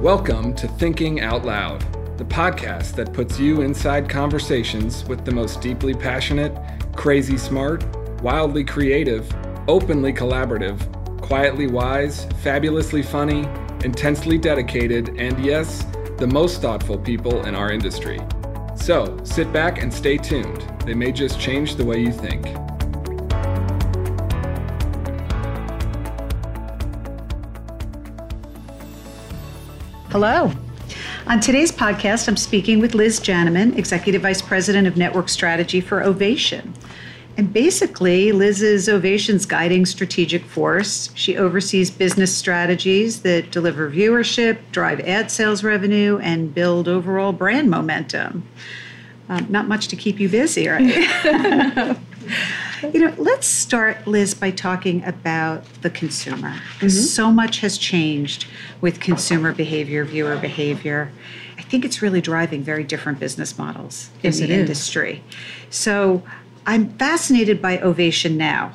Welcome to Thinking Out Loud, the podcast that puts you inside conversations with the most deeply passionate, crazy smart, wildly creative, openly collaborative, quietly wise, fabulously funny, intensely dedicated, and yes, the most thoughtful people in our industry. So, sit back and stay tuned. They may just change the way you think. Hello. On today's podcast, I'm speaking with Liz Janneman, Executive Vice President of Network Strategy for Ovation. And basically, Liz is Ovation's guiding strategic force. She oversees business strategies that deliver viewership, drive ad sales revenue, and build overall brand momentum. Not much to keep you busy, right? Let's start, Liz, by talking about the consumer. So much has changed with consumer behavior, viewer behavior. I think it's really driving very different business models in the industry. So I'm fascinated by Ovation Now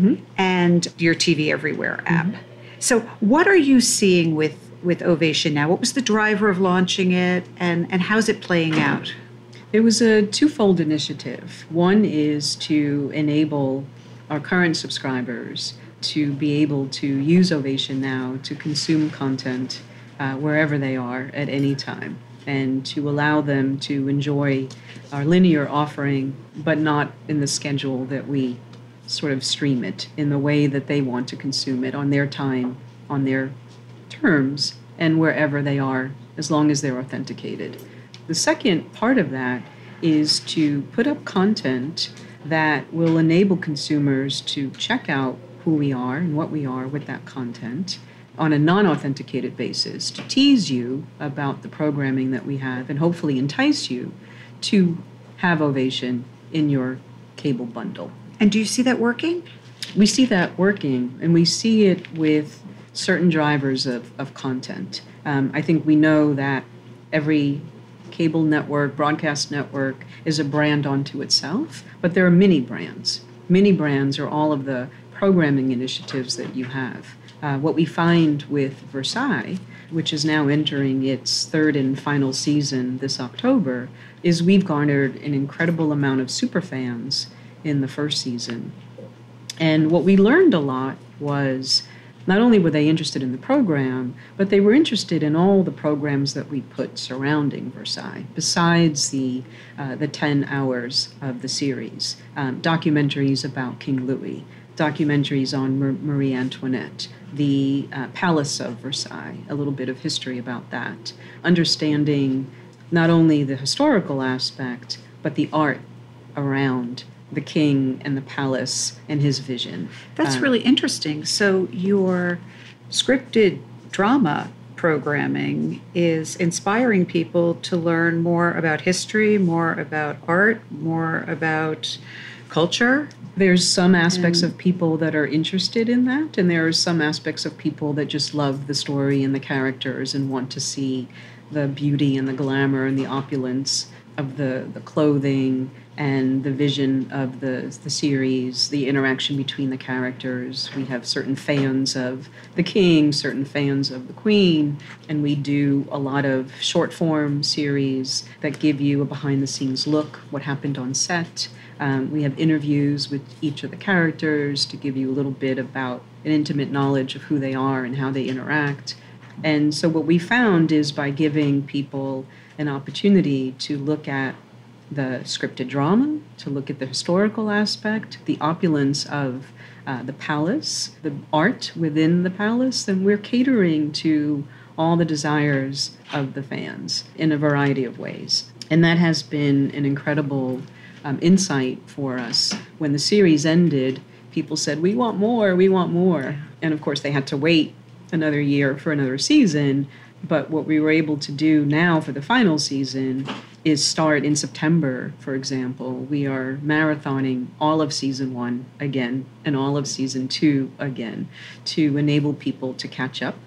and your TV Everywhere app. So what are you seeing with Ovation Now? What was the driver of launching it, and how's it playing out? It was a twofold initiative. One is to enable our current subscribers to be able to use Ovation Now to consume content wherever they are at any time, and to allow them to enjoy our linear offering, but not in the schedule that we sort of stream it, in the way that they want to consume it, on their time, on their terms, and wherever they are, as long as they're authenticated. The second part of that is to put up content that will enable consumers to check out who we are and what we are with that content on a non-authenticated basis, to tease you about the programming that we have and hopefully entice you to have Ovation in your cable bundle. And do you see that working? We see that working, and we see it with certain drivers of content. I think we know that every cable network, broadcast network is a brand unto itself, but there are mini brands. Mini brands are all of the programming initiatives that you have. What we find with Versailles, which is now entering its third and final season this October, is we've garnered an incredible amount of superfans in the first season. And what we learned a lot was not only were they interested in the program, but they were interested in all the programs that we put surrounding Versailles, besides the 10 hours of the series. Documentaries about King Louis, documentaries on Marie Antoinette, the Palace of Versailles, a little bit of history about that, understanding not only the historical aspect, but the art around the king and the palace and his vision. That's really interesting. So your scripted drama programming is inspiring people to learn more about history, more about art, more about culture. There's some aspects of people that are interested in that, and there are some aspects of people that just love the story and the characters and want to see the beauty and the glamour and the opulence of the clothing and the vision of the series, the interaction between the characters. We have certain fans of the king, certain fans of the queen, and we do a lot of short form series that give you a behind the scenes look, what happened on set. We have interviews with each of the characters to give you a little bit about an intimate knowledge of who they are and how they interact. And so what we found is by giving people an opportunity to look at the scripted drama, to look at the historical aspect, the opulence of the palace, the art within the palace, then we're catering to all the desires of the fans in a variety of ways. And that has been an incredible insight for us. When the series ended, people said, we want more, we want more. And of course, they had to wait another year for another season. But what we were able to do now for the final season is start in September, for example. We are marathoning all of season 1 again and all of season 2 again to enable people to catch up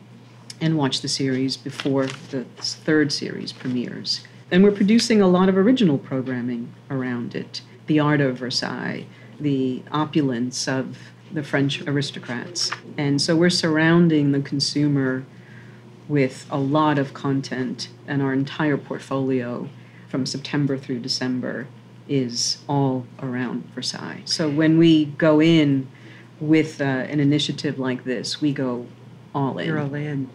and watch the series before the third series premieres. And we're producing a lot of original programming around it. The art of Versailles, the opulence of the French aristocrats. And so we're surrounding the consumer with a lot of content, and our entire portfolio from September through December is all around Versailles. So when we go in with an initiative like this, we go all in. You're all in.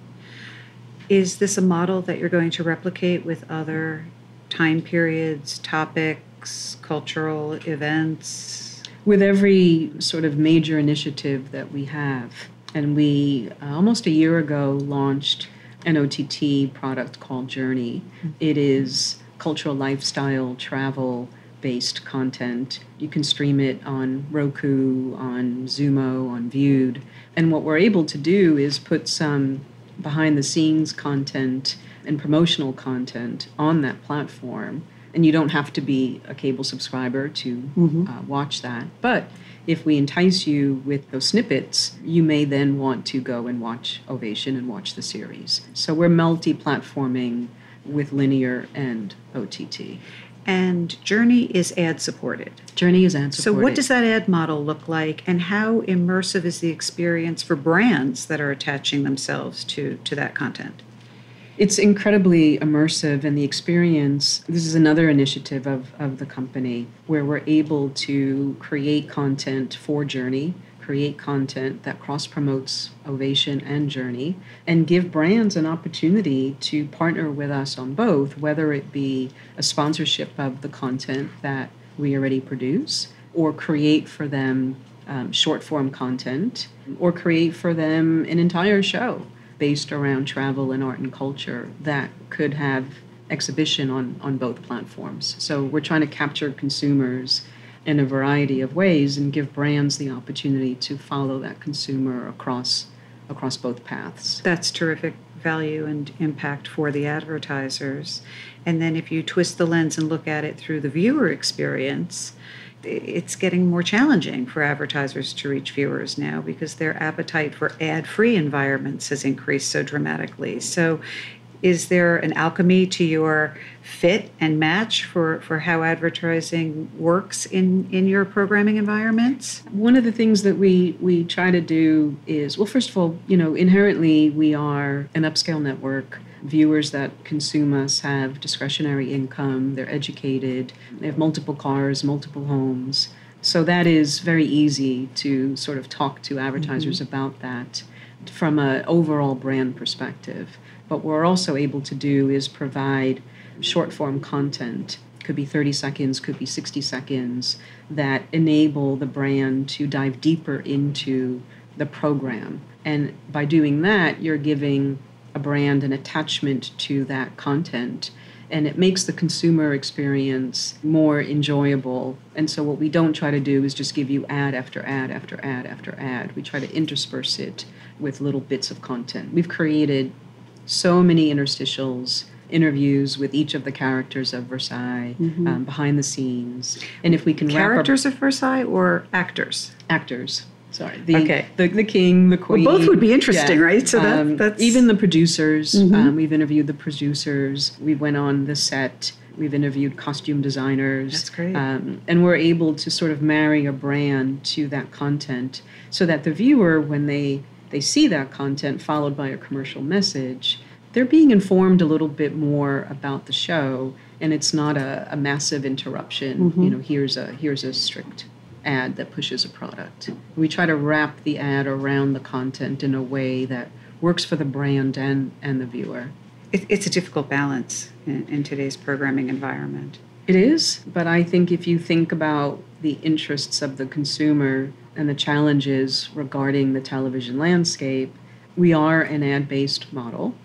Is this a model that you're going to replicate with other time periods, topics, cultural events? With every sort of major initiative that we have, and we almost a year ago launched an OTT product called Journey. It is cultural lifestyle travel based content. You can stream it on Roku, on Zumo, on Viewed. And what we're able to do is put some behind the scenes content and promotional content on that platform. And you don't have to be a cable subscriber to watch that. But if we entice you with those snippets, you may then want to go and watch Ovation and watch the series. So we're multi-platforming with linear and OTT. And Journey is ad-supported. Journey is ad-supported. So what does that ad model look like, and how immersive is the experience for brands that are attaching themselves to that content? It's incredibly immersive, and the experience, this is another initiative of the company where we're able to create content for Journey, create content that cross-promotes Ovation and Journey, and give brands an opportunity to partner with us on both, whether it be a sponsorship of the content that we already produce, or create for them short-form content, or create for them an entire show based around travel and art and culture that could have exhibition on both platforms. So we're trying to capture consumers in a variety of ways and give brands the opportunity to follow that consumer across both paths. That's terrific value and impact for the advertisers. And then if you twist the lens and look at it through the viewer experience, it's getting more challenging for advertisers to reach viewers now because their appetite for ad-free environments has increased so dramatically. So is there an alchemy to your fit and match for how advertising works in your programming environments? One of the things that we try to do is, well, first of all, inherently we are an upscale network. Viewers that consume us have discretionary income, they're educated, they have multiple cars, multiple homes. So that is very easy to sort of talk to advertisers about that from an overall brand perspective. But what we're also able to do is provide short-form content, could be 30 seconds, could be 60 seconds, that enable the brand to dive deeper into the program. And by doing that, you're giving a brand an attachment to that content, and it makes the consumer experience more enjoyable. And so what we don't try to do is just give you ad after ad after ad after ad. We try to intersperse it with little bits of content. We've created so many interstitials, interviews with each of the characters of Versailles, behind the scenes. And if we can Characters of Versailles or actors? Actors. Sorry. Okay. The king, the queen. Well, both would be interesting, right? So that's... Even the producers. We've interviewed the producers. We went on the set. We've interviewed costume designers. That's great. And we're able to sort of marry a brand to that content so that the viewer, when they see that content followed by a commercial message, they're being informed a little bit more about the show, and it's not a massive interruption. Here's a strict ad that pushes a product. We try to wrap the ad around the content in a way that works for the brand and the viewer. It's a difficult balance in today's programming environment. It is, but I think if you think about the interests of the consumer and the challenges regarding the television landscape, we are an ad-based model,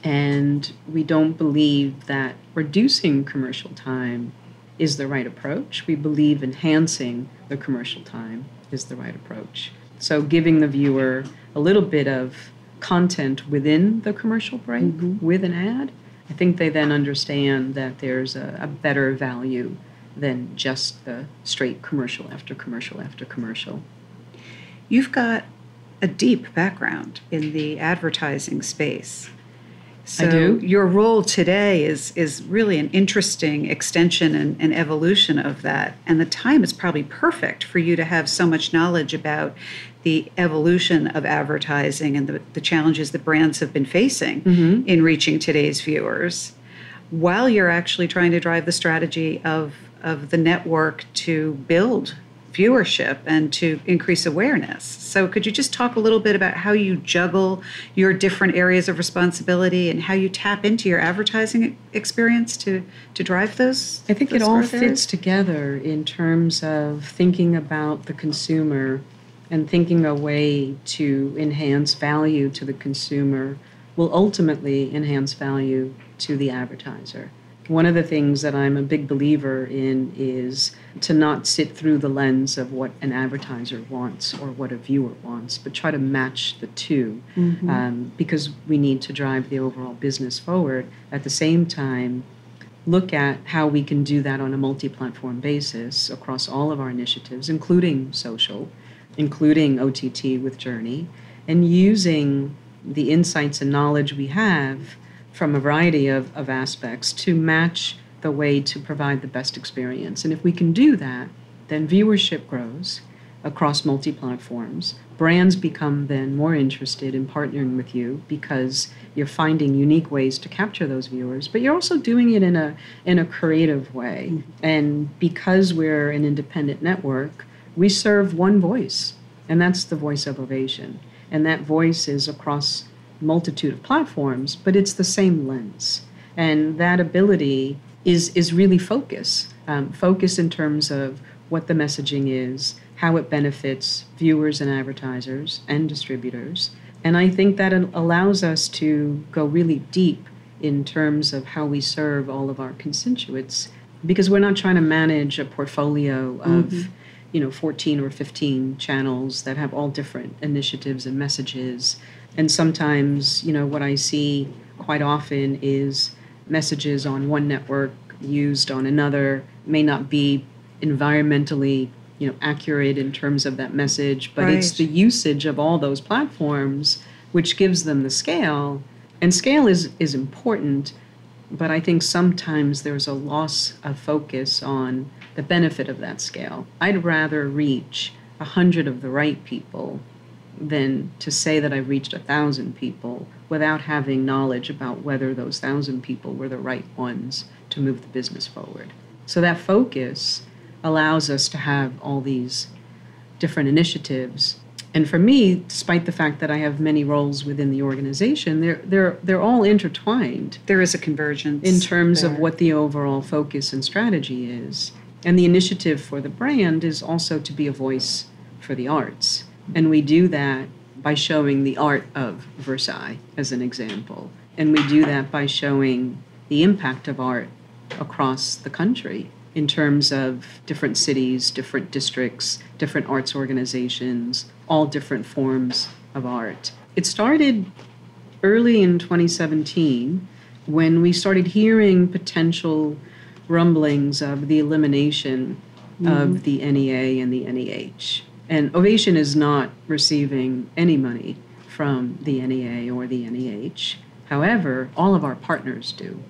and we don't believe that reducing commercial time is the right approach. We believe enhancing the commercial time is the right approach. So giving the viewer a little bit of content within the commercial break with an ad, I think they then understand that there's a better value than just the straight commercial after commercial after commercial. You've got a deep background in the advertising space. So I do. Your role today is really an interesting extension and evolution of that. And the time is probably perfect for you to have so much knowledge about the evolution of advertising and the challenges that brands have been facing in reaching today's viewers, while you're actually trying to drive the strategy of the network to build viewership and to increase awareness. So could you just talk a little bit about how you juggle your different areas of responsibility and how you tap into your advertising experience to drive those? I think it all growth fits areas? together in terms of thinking about the consumer and thinking a way to enhance value to the consumer will ultimately enhance value to the advertiser. One of the things that I'm a big believer in is to not sit through the lens of what an advertiser wants or what a viewer wants, but try to match the two, because we need to drive the overall business forward. At the same time, look at how we can do that on a multi-platform basis across all of our initiatives, including social, including OTT with Journey, and using the insights and knowledge we have from a variety of aspects to match the way to provide the best experience. And if we can do that, then viewership grows across multi-platforms. Brands become then more interested in partnering with you because you're finding unique ways to capture those viewers, but you're also doing it in a creative way. And because we're an independent network, we serve one voice, and that's the voice of Ovation. And that voice is across multitude of platforms, but it's the same lens. And that ability is really focus in terms of what the messaging is, how it benefits viewers and advertisers and distributors. And I think that it allows us to go really deep in terms of how we serve all of our constituents, because we're not trying to manage a portfolio of 14 or 15 channels that have all different initiatives and messages. And sometimes, what I see quite often is messages on one network used on another may not be environmentally, accurate in terms of that message, but it's the usage of all those platforms which gives them the scale. And scale is important, but I think sometimes there's a loss of focus on the benefit of that scale. I'd rather reach 100 of the right people than to say that I've reached 1,000 people without having knowledge about whether those 1,000 people were the right ones to move the business forward. So that focus allows us to have all these different initiatives. And for me, despite the fact that I have many roles within the organization, they're all intertwined. There is a convergence in terms there. of what the overall focus and strategy is. And the initiative for the brand is also to be a voice for the arts. And we do that by showing the art of Versailles as an example. And we do that by showing the impact of art across the country in terms of different cities, different districts, different arts organizations, all different forms of art. It started early in 2017 when we started hearing potential rumblings of the elimination of the NEA and the NEH. And Ovation is not receiving any money from the NEA or the NEH. However, all of our partners do.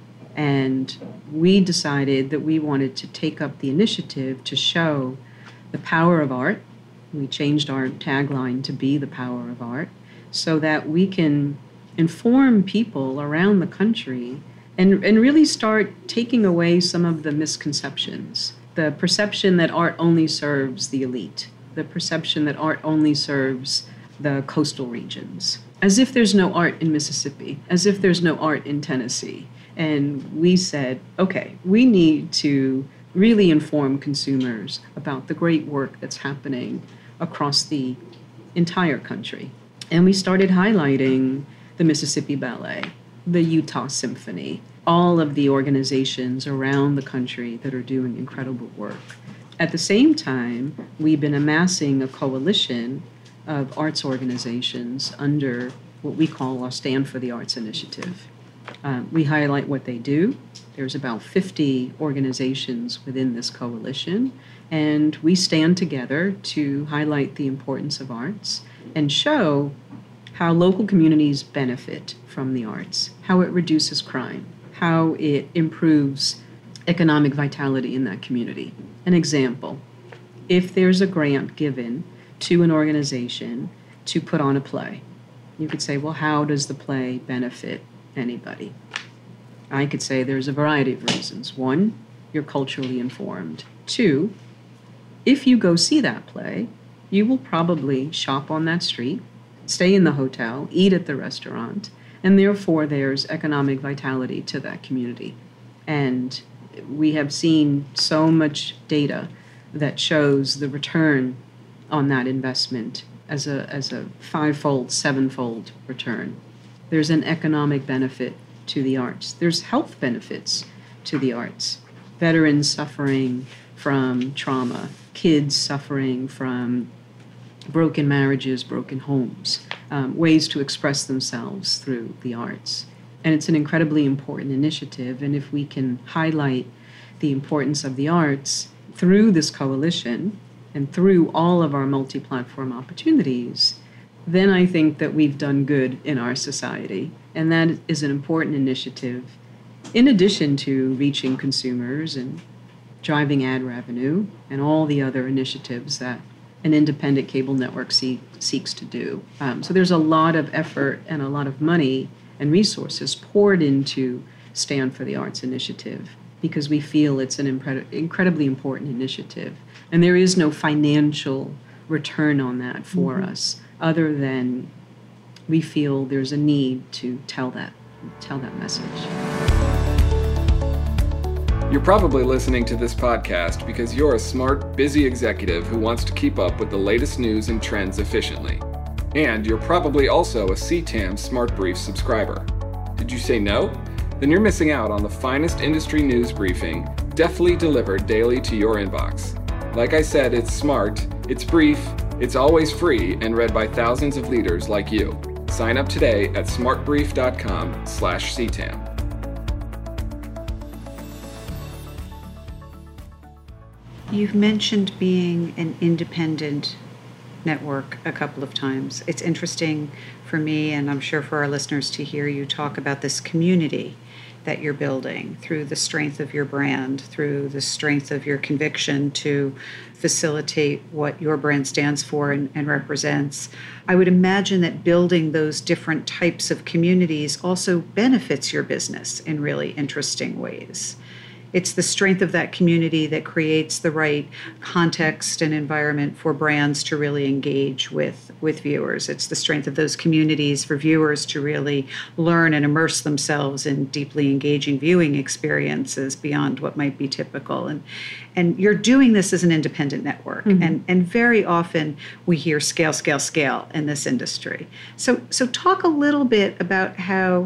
And we decided that we wanted to take up the initiative to show the power of art. We changed our tagline to be the power of art so that we can inform people around the country and really start taking away some of the misconceptions. The perception that art only serves the elite, the perception that art only serves the coastal regions, as if there's no art in Mississippi, as if there's no art in Tennessee. And we said, okay, we need to really inform consumers about the great work that's happening across the entire country. And we started highlighting the Mississippi Ballet, the Utah Symphony, all of the organizations around the country that are doing incredible work. At the same time, we've been amassing a coalition of arts organizations under what we call our Stand for the Arts Initiative. We highlight what they do. There's about 50 organizations within this coalition, and we stand together to highlight the importance of arts and show how local communities benefit from the arts. how it reduces crime, how it improves economic vitality in that community. An example, if there's a grant given to an organization to put on a play, you could say, well, how does the play benefit anybody? I could say there's a variety of reasons. One, you're culturally informed. Two, if you go see that play, you will probably shop on that street, stay in the hotel, eat at the restaurant, and therefore there's economic vitality to that community. And we have seen so much data that shows the return on that investment as a fivefold, sevenfold return. There's an economic benefit to the arts. There's health benefits to the arts. Veterans suffering from trauma, kids suffering from broken marriages, broken homes, ways to express themselves through the arts. And it's an incredibly important initiative. And if we can highlight the importance of the arts through this coalition and through all of our multi-platform opportunities, then I think that we've done good in our society. And that is an important initiative, in addition to reaching consumers and driving ad revenue and all the other initiatives that an independent cable network seeks to do. So there's a lot of effort and a lot of money and resources poured into Stand for the Arts initiative because we feel it's an incredibly important initiative. And there is no financial return on that for us, other than we feel there's a need to tell that message. You're probably listening to this podcast because you're a smart, busy executive who wants to keep up with the latest news and trends efficiently. And you're probably also a CTAM Smart Brief subscriber. Did you say no? Then you're missing out on the finest industry news briefing, deftly delivered daily to your inbox. Like I said, it's smart, it's brief, it's always free, and read by thousands of leaders like you. Sign up today at smartbrief.com/CTAM. You've mentioned being an independent network a couple of times. It's interesting for me, and I'm sure for our listeners, to hear you talk about this community that you're building through the strength of your brand, through the strength of your conviction to facilitate what your brand stands for and represents. I would imagine that building those different types of communities also benefits your business in really interesting ways. It's the strength of that community that creates the right context and environment for brands to really engage with viewers. It's the strength of those communities for viewers to really learn and immerse themselves in deeply engaging viewing experiences beyond what might be typical. And you're doing this as an independent network. And very often we hear scale, scale, scale in this industry. So talk a little bit about how,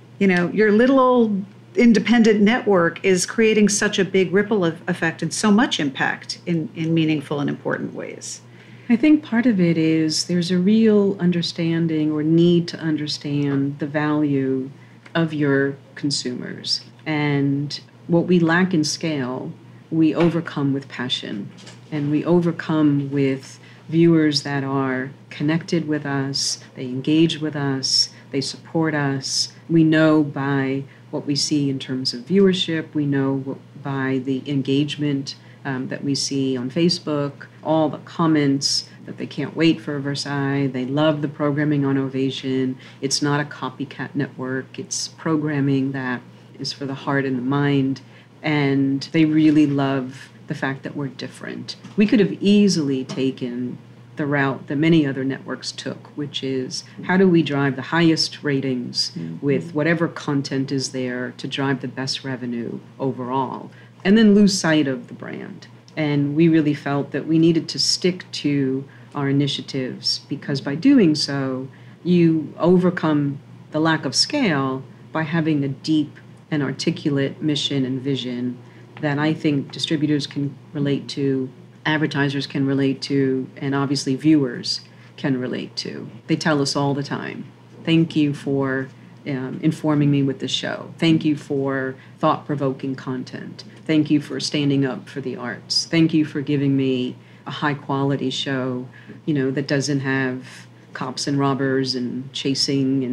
your little old independent network is creating such a big ripple effect and so much impact in meaningful and important ways. I think part of it is there's a real understanding or need to understand the value of your consumers. And what we lack in scale, we overcome with passion. And we overcome with viewers that are connected with us, they engage with us, they support us. We know by what we see in terms of viewership. We know by the engagement that we see on Facebook, all the comments that they can't wait for Versailles. They love the programming on Ovation. It's not a copycat network. It's programming that is for the heart and the mind. And they really love the fact that we're different. We could have easily taken the route that many other networks took, which is how do we drive the highest ratings with whatever content is there to drive the best revenue overall, and then lose sight of the brand. And we really felt that we needed to stick to our initiatives because by doing so, you overcome the lack of scale by having a deep and articulate mission and vision that I think distributors can relate to, advertisers can relate to, and obviously viewers can relate to. They tell us all the time, thank you for informing me with the show. Thank you for thought-provoking content. Thank you for standing up for the arts. Thank you for giving me a high-quality show, that doesn't have cops and robbers and chasing and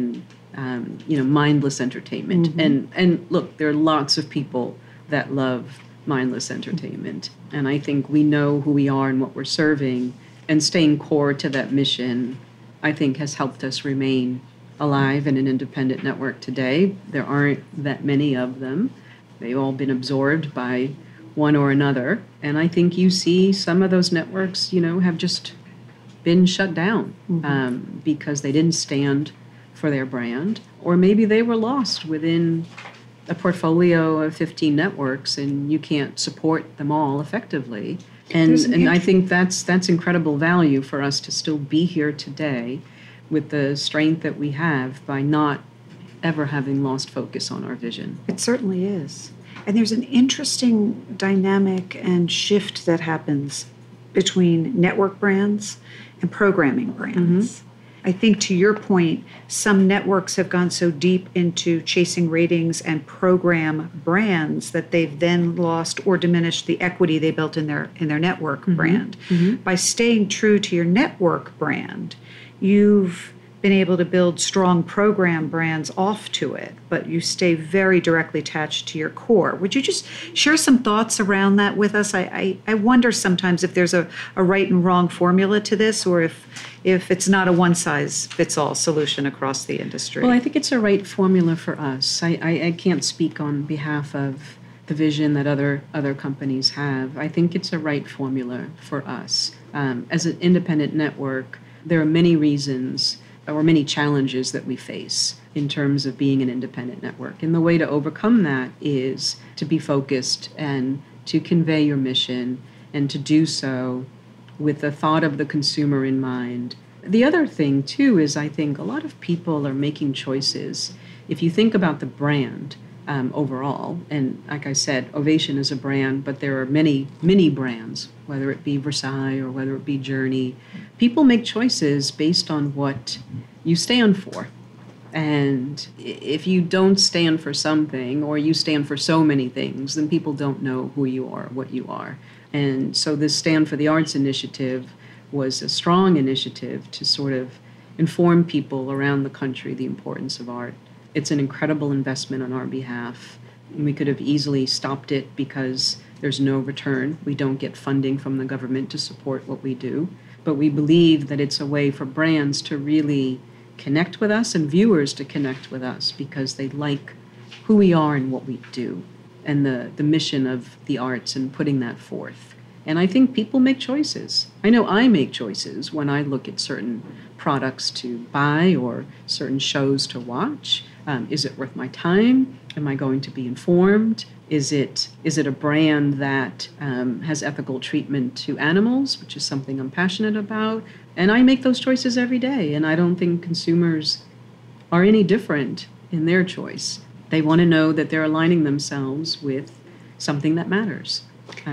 mindless entertainment. And look, there are lots of people that love mindless entertainment. And I think we know who we are and what we're serving, and staying core to that mission, I think, has helped us remain alive in an independent network today. There aren't that many of them. They've all been absorbed by one or another. And I think you see some of those networks, have just been shut down because they didn't stand for their brand, or maybe they were lost within a portfolio of 15 networks and you can't support them all effectively. And I think that's incredible value for us to still be here today with the strength that we have by not ever having lost focus on our vision. It certainly is. And there's an interesting dynamic and shift that happens between network brands and programming brands. I think, to your point, some networks have gone so deep into chasing ratings and program brands that they've then lost or diminished the equity they built in their network brand. By staying true to your network brand, you've been able to build strong program brands off to it, but you stay very directly attached to your core. Would you just share some thoughts around that with us? I wonder sometimes if there's a right and wrong formula to this, or if it's not a one-size-fits-all solution across the industry. Well, I think it's a right formula for us. I can't speak on behalf of the vision that other companies have. I think it's a right formula for us. As an independent network, there are many reasons or many challenges that we face in terms of being an independent network. And the way to overcome that is to be focused and to convey your mission, and to do so with the thought of the consumer in mind. The other thing, too, is I think a lot of people are making choices. If you think about the brand overall, and like I said, Ovation is a brand, but there are many brands, whether it be Versailles or whether it be Journey. People make choices based on what you stand for. And if you don't stand for something, or you stand for so many things, then people don't know who you are, what you are. And so this Stand for the Arts initiative was a strong initiative to sort of inform people around the country the importance of art. It's an incredible investment on our behalf. We could have easily stopped it because there's no return. We don't get funding from the government to support what we do. But we believe that it's a way for brands to really connect with us and viewers to connect with us because they like who we are and what we do, and the mission of the arts and putting that forth. And I think people make choices. I know I make choices when I look at certain products to buy or certain shows to watch. Is it worth my time? Am I going to be informed? Is it a brand that has ethical treatment to animals, which is something I'm passionate about? And I make those choices every day, and I don't think consumers are any different in their choice. They want to know that they're aligning themselves with something that matters.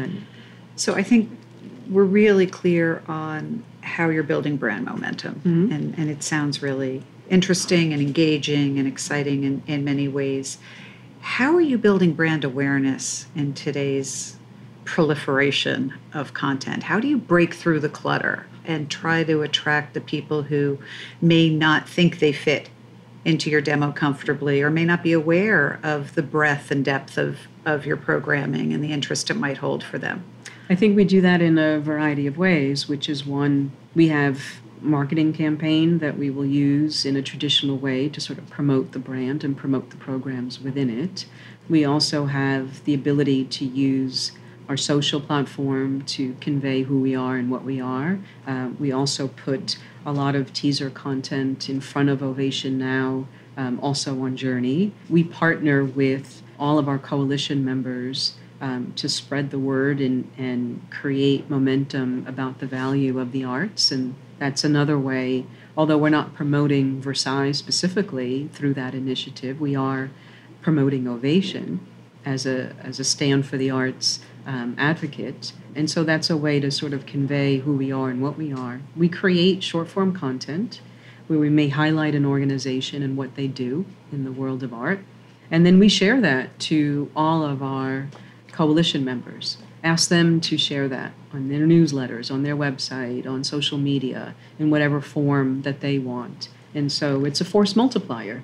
So I think we're really clear on how you're building brand momentum, and it sounds really interesting and engaging and exciting in many ways. How are you building brand awareness in today's proliferation of content? How do you break through the clutter and try to attract the people who may not think they fit into your demo comfortably, or may not be aware of the breadth and depth of your programming and the interest it might hold for them? I think we do that in a variety of ways, which is one, we have marketing campaign that we will use in a traditional way to sort of promote the brand and promote the programs within it. We also have the ability to use our social platform to convey who we are and what we are. We also put a lot of teaser content in front of Ovation Now, also on Journey. We partner with all of our coalition members to spread the word and create momentum about the value of the arts. And that's another way, although we're not promoting Versailles specifically through that initiative, we are promoting Ovation as a stand for the arts advocate. And so that's a way to sort of convey who we are and what we are. We create short-form content where we may highlight an organization and what they do in the world of art. And then we share that to all of our coalition members. Ask them to share that on their newsletters, on their website, on social media, in whatever form that they want. And so it's a force multiplier.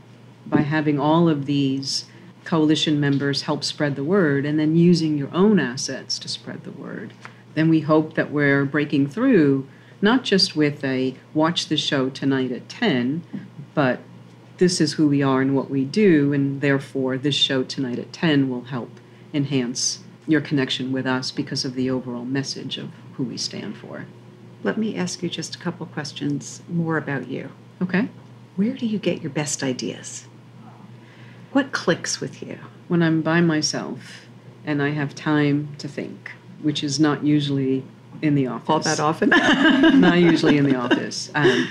by having all of these coalition members help spread the word and then using your own assets to spread the word, then we hope that we're breaking through, not just with a watch the show tonight at 10, but this is who we are and what we do, and therefore this show tonight at 10 will help enhance your connection with us because of the overall message of who we stand for. Let me ask you just a couple questions more about you. Okay. Where do you get your best ideas? What clicks with you? When I'm by myself and I have time to think, which is not usually in the office. All that often? Not usually in the office.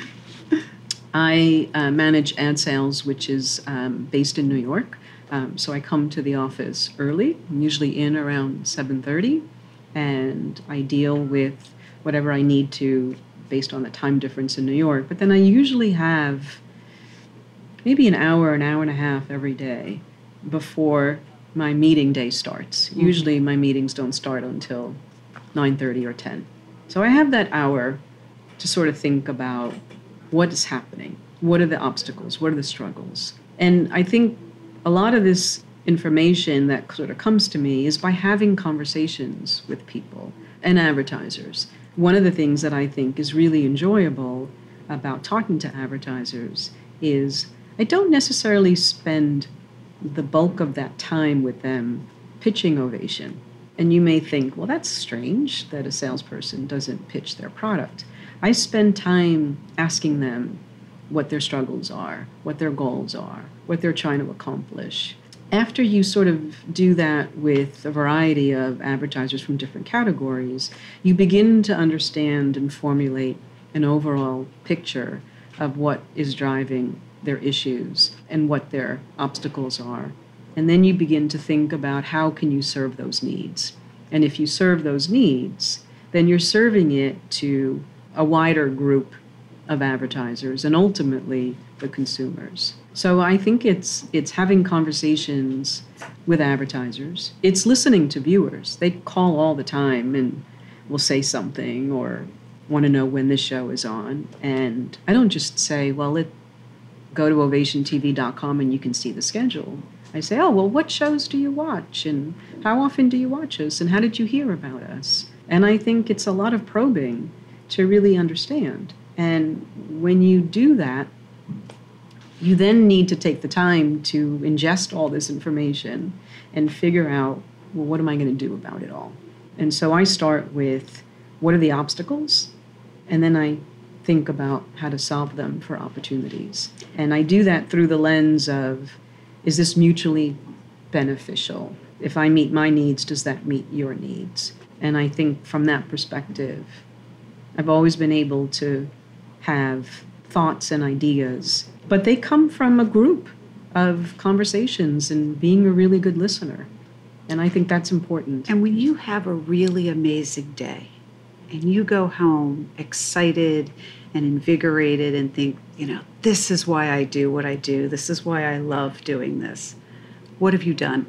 I manage ad sales, which is based in New York. So I come to the office early. I'm usually in around 7:30, and I deal with whatever I need to based on the time difference in New York. But then I usually have maybe an hour and a half every day before my meeting day starts. Mm-hmm. Usually my meetings don't start until 9:30 or 10. So I have that hour to sort of think about what is happening, what are the obstacles, what are the struggles. And I think a lot of this information that sort of comes to me is by having conversations with people and advertisers. One of the things that I think is really enjoyable about talking to advertisers is I don't necessarily spend the bulk of that time with them pitching Ovation. And you may think, well, that's strange that a salesperson doesn't pitch their product. I spend time asking them what their struggles are, what their goals are, what they're trying to accomplish. After you sort of do that with a variety of advertisers from different categories, you begin to understand and formulate an overall picture of what is driving their issues and what their obstacles are. And then you begin to think about how can you serve those needs. And if you serve those needs, then you're serving it to a wider group of advertisers and ultimately the consumers. So I think it's having conversations with advertisers. It's listening to viewers. They call all the time and will say something or want to know when this show is on. And I don't just say, well, go to ovationtv.com and you can see the schedule. I say, oh, well, what shows do you watch? And how often do you watch us? And how did you hear about us? And I think it's a lot of probing to really understand. And when you do that, you then need to take the time to ingest all this information and figure out, well, what am I going to do about it all? And so I start with, what are the obstacles? And then I think about how to solve them for opportunities. And I do that through the lens of, is this mutually beneficial? If I meet my needs, does that meet your needs? And I think from that perspective, I've always been able to have thoughts and ideas, but they come from a group of conversations and being a really good listener. And I think that's important. And when you have a really amazing day and you go home excited and invigorated and think, this is why I do what I do. This is why I love doing this. What have you done?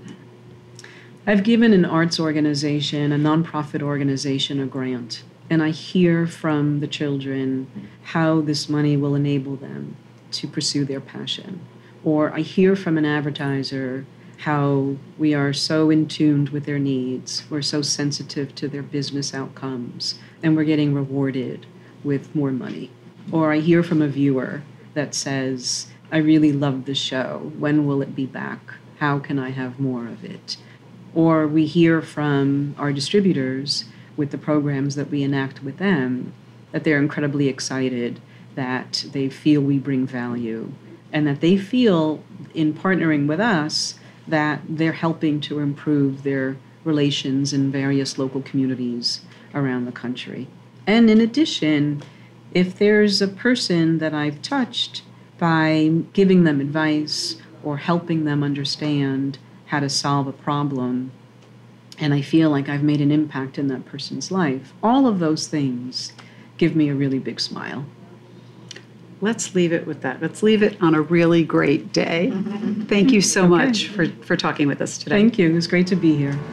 I've given an arts organization, a nonprofit organization, a grant. And I hear from the children how this money will enable them to pursue their passion. Or I hear from an advertiser how we are so in tune with their needs, we're so sensitive to their business outcomes, and we're getting rewarded with more money. Or I hear from a viewer that says, I really love the show. When will it be back? How can I have more of it? Or we hear from our distributors with the programs that we enact with them, that they're incredibly excited, that they feel we bring value, and that they feel in partnering with us that they're helping to improve their relations in various local communities around the country. And in addition, if there's a person that I've touched by giving them advice or helping them understand how to solve a problem, and I feel like I've made an impact in that person's life, all of those things give me a really big smile. Let's leave it with that. Let's leave it on a really great day. Mm-hmm. Thank you so much for talking with us today. Thank you. It was great to be here.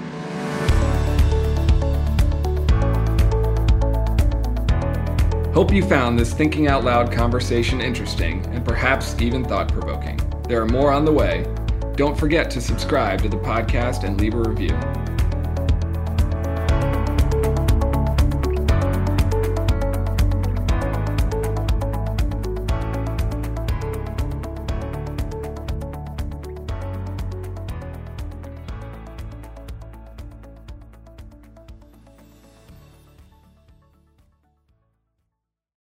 Hope you found this Thinking Out Loud conversation interesting and perhaps even thought-provoking. There are more on the way. Don't forget to subscribe to the podcast and leave a review.